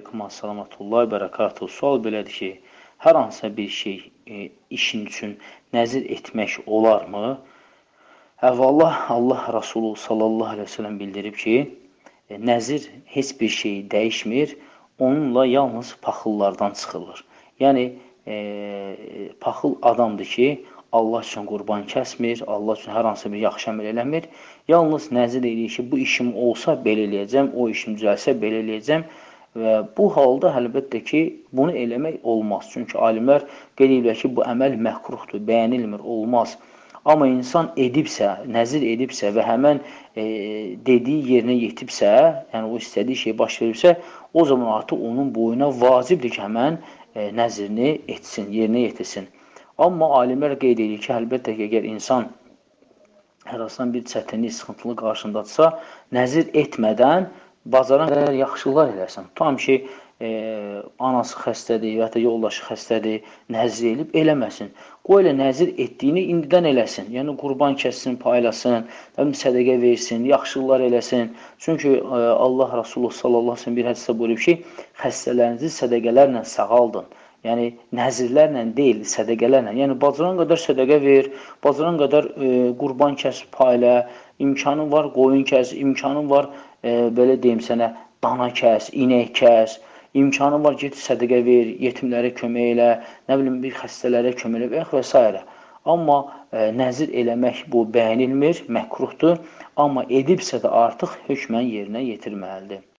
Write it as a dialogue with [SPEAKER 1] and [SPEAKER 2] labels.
[SPEAKER 1] aleyküm, assalamualeykum, bərəkatuhu. Sual belədir ki, hər hansısa bir şey işin üçün nəzir etmək olarmı? Əvvəla Allah Rasulü sallallahu aleyhi ve sellem bildirib ki, nəzir heç bir şey dəyişmir, onunla yalnız paxıllardan çıxılır. Yəni, paxıl adamdır ki, Allah üçün qurban kəsmir, Allah üçün hər hansı bir yaxşı əməl eləmir. Yalnız nəzir edir ki, bu işim olsa belə eləyəcəm, o işim düzəlsə belə eləyəcəm. Və bu halda əlbəttə ki, bunu eləmək olmaz. Çünki alimlər qeyd edirlər ki, bu əməl məkruhdur, bəyənilmir, olmaz. Amma insan edibsə, nəzir edibsə və həmən dediyi yerinə yetibsə, yəni o istədiyi şey baş veribsə, o zaman artıq onun boyuna vacibdir ki, həmən nəzirini etsin, yerinə yetirsin. Amma alimlər qeyd edir ki, əlbəttə ki, əgər insan hər hansıdan bir çətinlik, sıxıntılı qarşındadırsa, nəzir etmədən bacaran qədər yaxşılar eləsin. Tam ki, anası xəstədir, və ya yoldaşı xəstədir, nəzir elib eləməsin. Qoy elə nəzir etdiyini indidən eləsin. Yəni, qurban kəssin, paylasın, sədəqə versin, yaxşılar eləsin. Çünki Allah Rasulü sallallahu aleyhi ve sellem bir hədisdə buyurub ki, xəstələrinizi sədəqələrlə sağaldın. Yəni, nəzirlərlə deyil, sədəqələrlə. Yəni, bacaran qədər sədəqə ver, bacaran qədər qurban kəs, paylə, imkanın var, qoyun kəs, imkanın var, belə deyim sənə, dana kəs, inək kəs, imkanın var, get sədəqə ver, yetimlərə kömək elə, nə bilim, bir xəstələrə kömək elə və s. Amma nəzir eləmək bu bəyənilmir, məkruhdur, amma edibsə də artıq hökmən yerinə yetirməlidir.